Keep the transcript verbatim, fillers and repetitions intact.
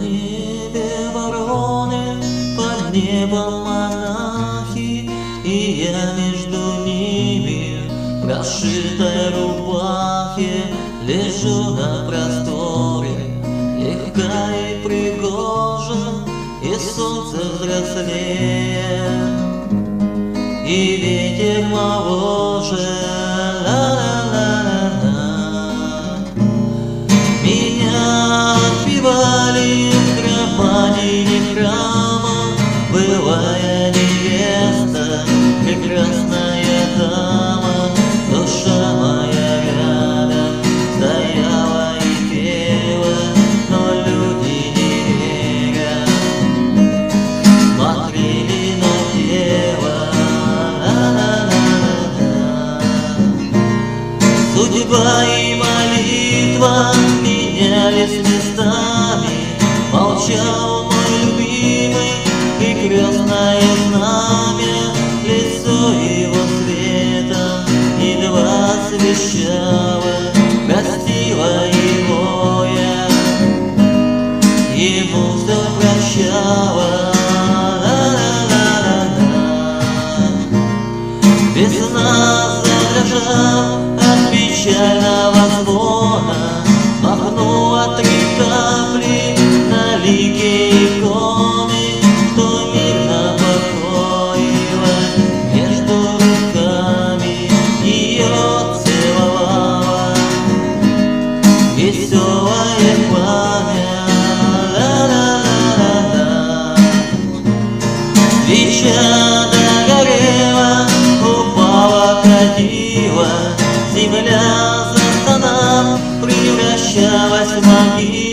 небе вороны, под небом монахи, и я между ними в расшитой рубахе лежу на просторе, легка и пригожа, и солнце взрослее, и ветер моложе. Меня отпевали в громадине храма, былая невеста, прекрасная дама. Душа моя рядом стояла и пела, но люди не веря смотрели на тело. Судьба и молитва менялись местами, молчал мой любимый, и крестное знамя лицо его светом едва освещало. Простила его я, ему все прощала. Весна задрожала от печального звона, махнула три капли на лике иконы, что мирно покоилась между руками. Ее целовала веселое пламя. Свеча догорела, упала, катила, земля застонав, превращалась в могилу.